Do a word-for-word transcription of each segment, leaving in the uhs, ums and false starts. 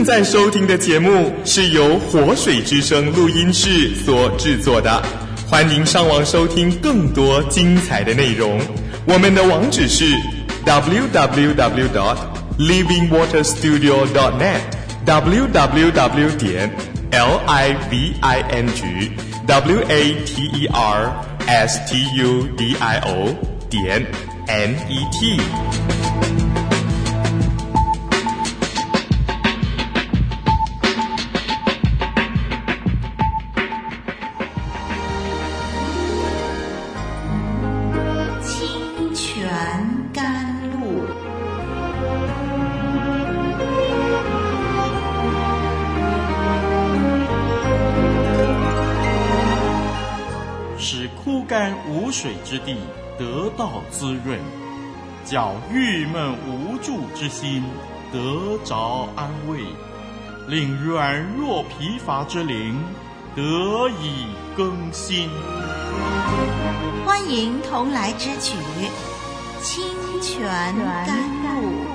在收听的节目是由活水之声录音室所制作的，欢迎上网收听更多精彩的内容。我们的网址是 double u double u double u 点 living water studio 点 net double u double u double u 点 living water studio 点 net。 无水之地得到滋润，叫郁闷无助之心得着安慰，令软弱疲乏之灵得以更新。 欢迎同来之曲清泉甘露。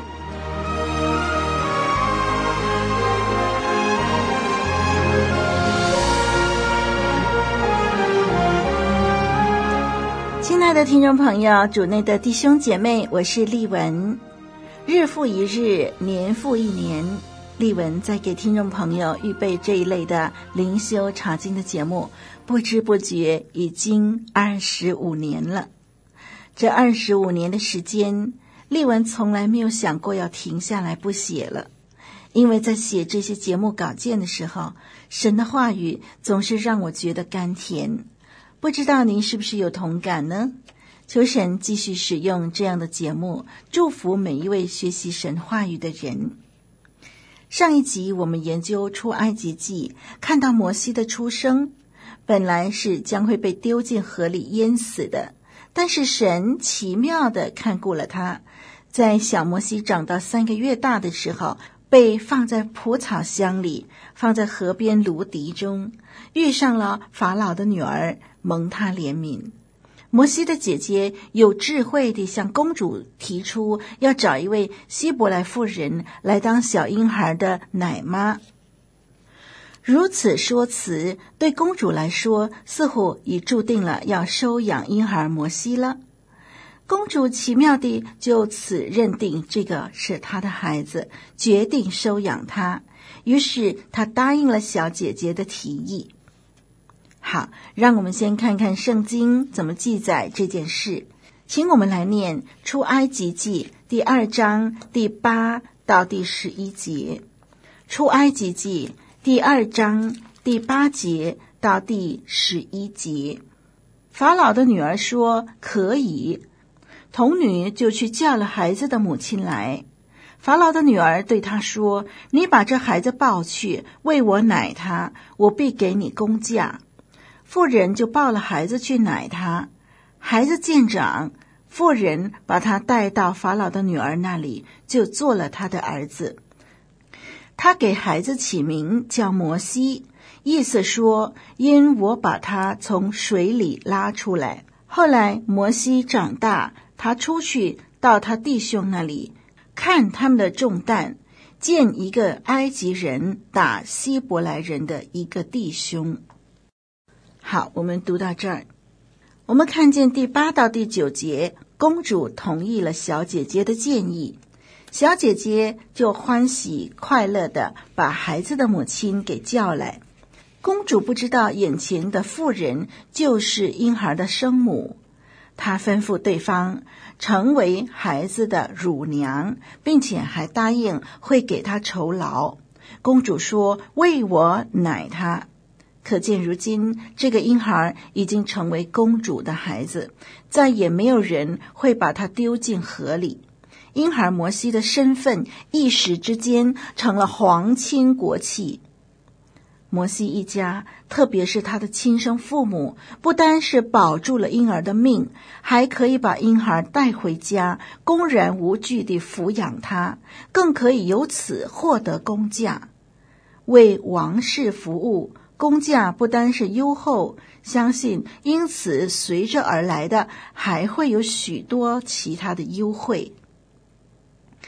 亲爱的听众朋友，主内的弟兄姐妹，我是丽文。日复一日，年复一年，丽文在给听众朋友预备这一类的灵修查经的节目，不知不觉已经二十五年了。这二十五年的时间，丽文从来没有想过要停下来不写了，因为在写这些节目稿件的时候，神的话语总是让我觉得甘甜。不知道您是不是有同感呢？求神继续使用这样的节目，祝福每一位学习神话语的人。上一集我们研究出埃及记，看到摩西的出生，本来是将会被丢进河里淹死的，但是神奇妙地看顾了他，在小摩西长到三个月大的时候，被放在蒲草箱里，放在河边芦荻中，遇上了法老的女儿，蒙他怜悯。摩西的姐姐有智慧地向公主提出要找一位希伯来妇人来当小婴孩的奶妈。如此说辞，对公主来说似乎已注定了要收养婴孩摩西了。公主奇妙地就此认定这个是她的孩子，决定收养他，于是她答应了小姐姐的提议。好，让我们先看看圣经怎么记载这件事。请我们来念出埃及记第二章第八到第十一节。出埃及记第二章第八节到第十一节。法老的女儿说可以，童女就去叫了孩子的母亲来。法老的女儿对他说，你把这孩子抱去，为我奶他，我必给你工价。妇人就抱了孩子去奶他，孩子渐长，妇人把他带到法老的女儿那里，就做了他的儿子。他给孩子起名叫摩西，意思说，因我把他从水里拉出来。后来摩西长大，他出去到他弟兄那里，看他们的重担，见一个埃及人打希伯来人的一个弟兄。好，我们读到这儿，我们看见第八到第九节，公主同意了小姐姐的建议，小姐姐就欢喜快乐地把孩子的母亲给叫来。公主不知道眼前的妇人就是婴孩的生母，她吩咐对方成为孩子的乳娘，并且还答应会给他酬劳。公主说为我奶他。可见如今这个婴孩已经成为公主的孩子，再也没有人会把他丢进河里。婴孩摩西的身份一时之间成了皇亲国戚。摩西一家，特别是他的亲生父母，不单是保住了婴儿的命，还可以把婴孩带回家，公然无惧地抚养他，更可以由此获得工价。为王室服务，工价不单是优厚，相信因此随着而来的还会有许多其他的优惠。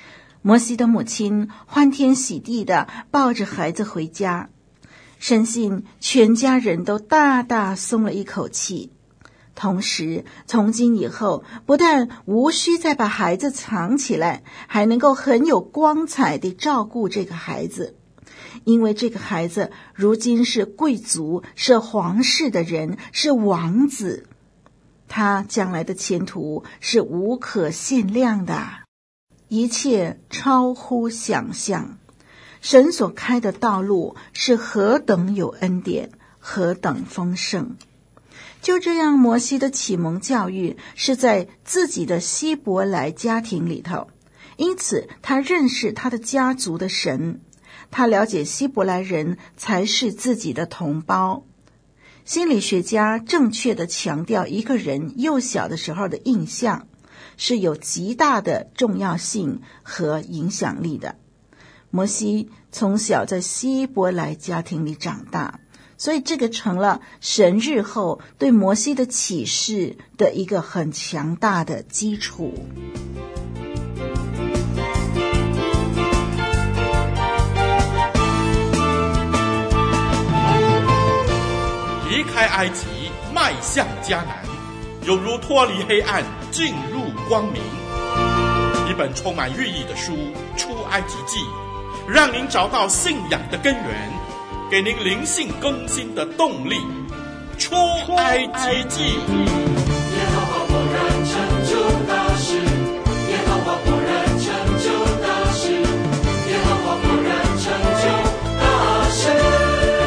摩西的母亲欢天喜地地抱着孩子回家，深信全家人都大大松了一口气。同时，从今以后，不但无需再把孩子藏起来，还能够很有光彩地照顾这个孩子。因为这个孩子如今是贵族，是皇室的人，是王子，他将来的前途是无可限量的，一切超乎想象。神所开的道路是何等有恩典，何等丰盛。就这样，摩西的启蒙教育是在自己的希伯来家庭里头，因此他认识他的家族的神，他了解希伯来人才是自己的同胞。心理学家正确地强调，一个人幼小的时候的印象是有极大的重要性和影响力的。摩西从小在希伯来家庭里长大，所以这个成了神日后对摩西的启示的一个很强大的基础。 离开埃及，迈向迦南，犹如脱离黑暗，进入光明。一本充满寓意的书《出埃及记》，让您找到信仰的根源，给您灵性更新的动力。出埃及记。 耶和华果然成就大事，耶和华果然成就大事，耶和华果然成就大事。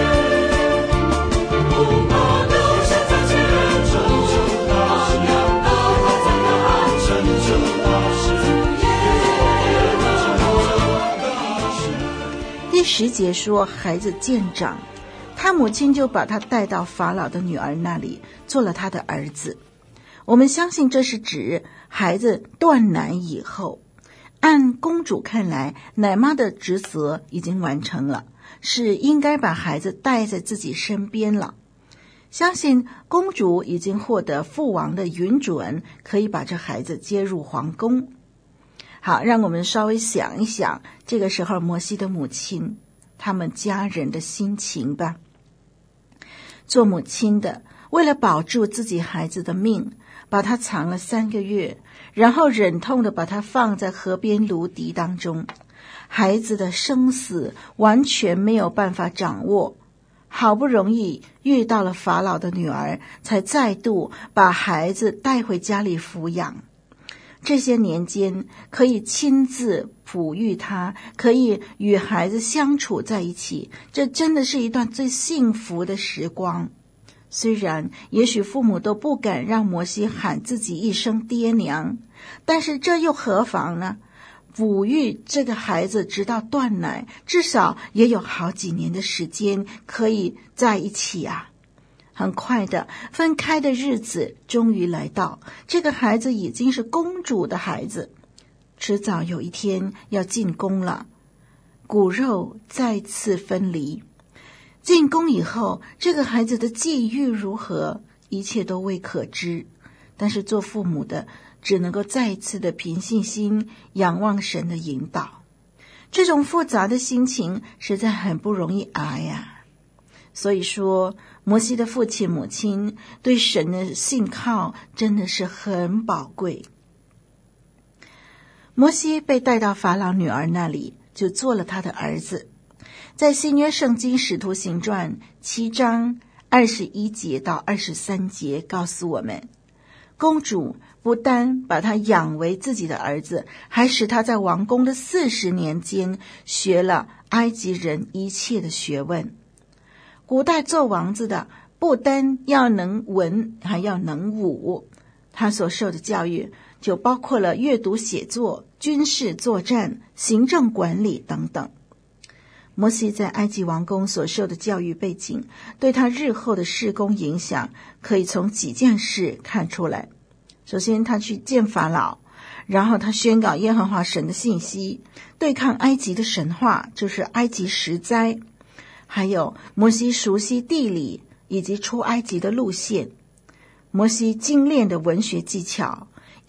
不怕留下在前中，羔羊都还在那安成就大事，耶和华大事。 第十节说，孩子渐长，他母亲就把他带到法老的女儿那里，做了他的儿子。我们相信这是指孩子断奶以后，按公主看来，奶妈的职责已经完成了，是应该把孩子带在自己身边了。相信公主已经获得父王的允准，可以把这孩子接入皇宫。好，让我们稍微想一想，这个时候摩西的母亲，他们家人的心情吧。做母亲的，为了保住自己孩子的命，把他藏了三个月，然后忍痛的把他放在河边芦荻当中。孩子的生死完全没有办法掌握，好不容易遇到了法老的女儿，才再度把孩子带回家里抚养。这些年间可以亲自哺育他，可以与孩子相处在一起，这真的是一段最幸福的时光。虽然也许父母都不敢让摩西喊自己一声爹娘，但是这又何妨呢？哺育这个孩子直到断奶，至少也有好几年的时间可以在一起啊。很快的，分开的日子终于来到，这个孩子已经是公主的孩子，迟早有一天要进宫了，骨肉再次分离。进宫以后，这个孩子的际遇如何，一切都未可知，但是做父母的只能够再一次的凭信心仰望神的引导。这种复杂的心情实在很不容易挨呀。所以说，摩西的父亲母亲对神的信靠真的是很宝贵。摩西被带到法老女儿那里，就做了他的儿子。在新约圣经使徒行传七章二十一节到二十三节告诉我们，公主不单把他养为自己的儿子，还使他在王宫的四十年间学了埃及人一切的学问。古代做王子的不单要能文，还要能武，他所受的教育就包括了阅读写作、军事作战、行政管理等等。摩西在埃及王宫所受的教育背景，对他日后的事工影响，可以从几件事看出来。首先，他去见法老，然后他宣告耶和华神的信息，对抗埃及的神话，就是埃及十灾。还有摩西熟悉地理以及出埃及的路线，摩西精炼的文学技巧，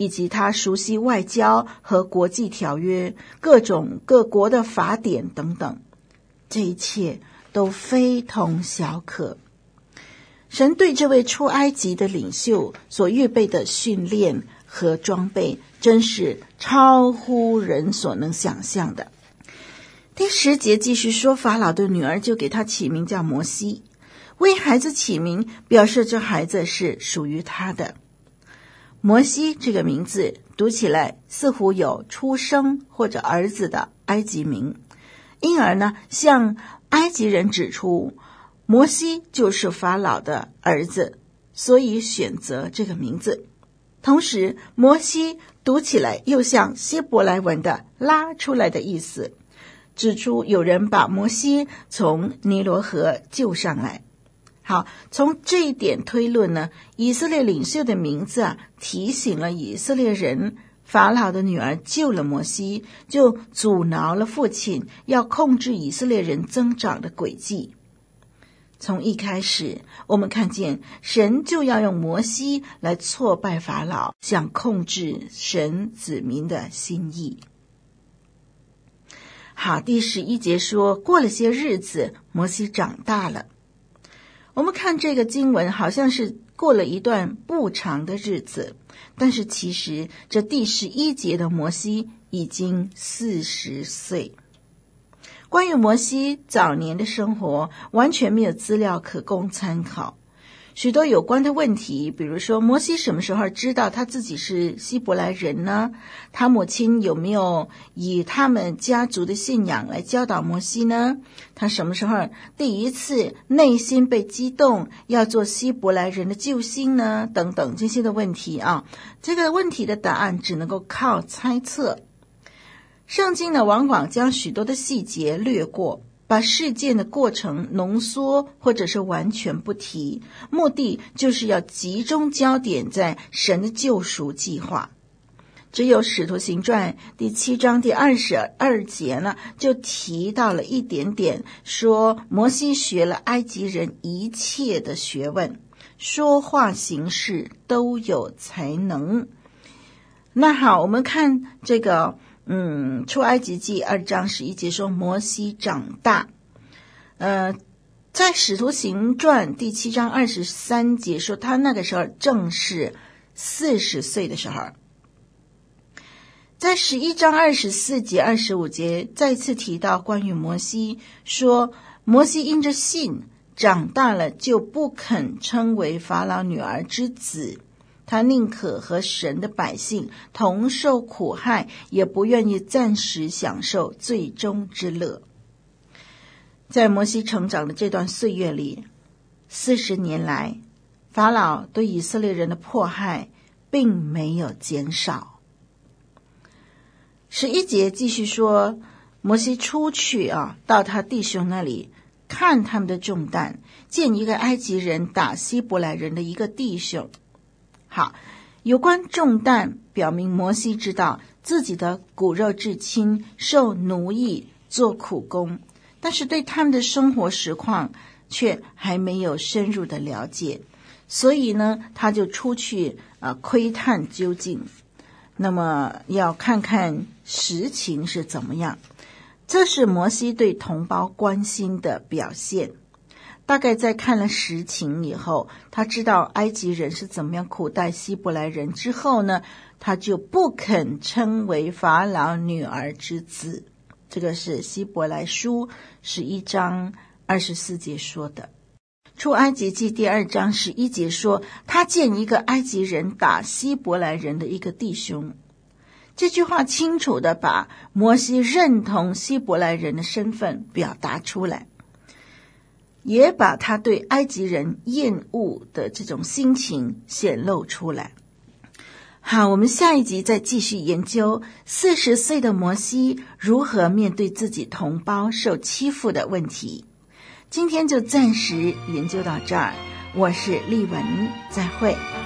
以及他熟悉外交和国际条约、各种各国的法典等等，这一切都非同小可。神对这位出埃及的领袖所预备的训练和装备，真是超乎人所能想象的。第十节继续说，法老的女儿就给他起名叫摩西，为孩子起名，表示这孩子是属于他的。摩西这个名字读起来似乎有出生或者儿子的埃及名，因而呢，向埃及人指出摩西就是法老的儿子，所以选择这个名字。同时，摩西读起来又像希伯来文的拉出来的意思，指出有人把摩西从尼罗河救上来。好，从这一点推论呢，以色列领袖的名字啊，提醒了以色列人，法老的女儿救了摩西，就阻挠了父亲要控制以色列人增长的轨迹。从一开始，我们看见神就要用摩西来挫败法老，想控制神子民的心意。好，第十一节说，过了些日子，摩西长大了。我们看这个经文好像是过了一段不长的日子，但是其实这第十一节的摩西已经四十岁。关于摩西早年的生活，完全没有资料可供参考。许多有关的问题，比如说摩西什么时候知道他自己是希伯来人呢？他母亲有没有以他们家族的信仰来教导摩西呢？他什么时候第一次内心被激动要做希伯来人的救星呢？等等这些的问题啊，这个问题的答案只能够靠猜测。圣经呢，往往将许多的细节略过，把事件的过程浓缩或者是完全不提，目的就是要集中焦点在神的救赎计划。只有使徒行传第七章第二十二节呢，就提到了一点点，说摩西学了埃及人一切的学问，说话行事都有才能。那好，我们看这个嗯，出埃及记二章十一节说摩西长大。呃，在使徒行传第七章二十三节说他那个时候正是四十岁的时候。在十一章二十四节二十五节再次提到关于摩西，说摩西因着信长大了，就不肯称为法老女儿之子，他宁可和神的百姓同受苦害，也不愿意暂时享受最终之乐。在摩西成长的这段岁月里，四十年来，法老对以色列人的迫害并没有减少。十一节继续说，摩西出去啊，到他弟兄那里看他们的重担，见一个埃及人打希伯来人的一个弟兄。好，有关重担，表明摩西知道自己的骨肉至亲受奴役做苦工，但是对他们的生活实况却还没有深入的了解，所以呢，他就出去啊窥探究竟。那么要看看实情是怎么样，这是摩西对同胞关心的表现。大概在看了实情以后，他知道埃及人是怎么样苦待希伯来人之后呢，他就不肯称为法老女儿之子。这个是希伯来书十一章二十四节说的。出埃及记第二章十一节说，他见一个埃及人打希伯来人的一个弟兄。这句话清楚地把摩西认同希伯来人的身份表达出来，也把他对埃及人厌恶的这种心情显露出来。好，我们下一集再继续研究四十岁的摩西如何面对自己同胞受欺负的问题。今天就暂时研究到这儿，我是丽文，再会。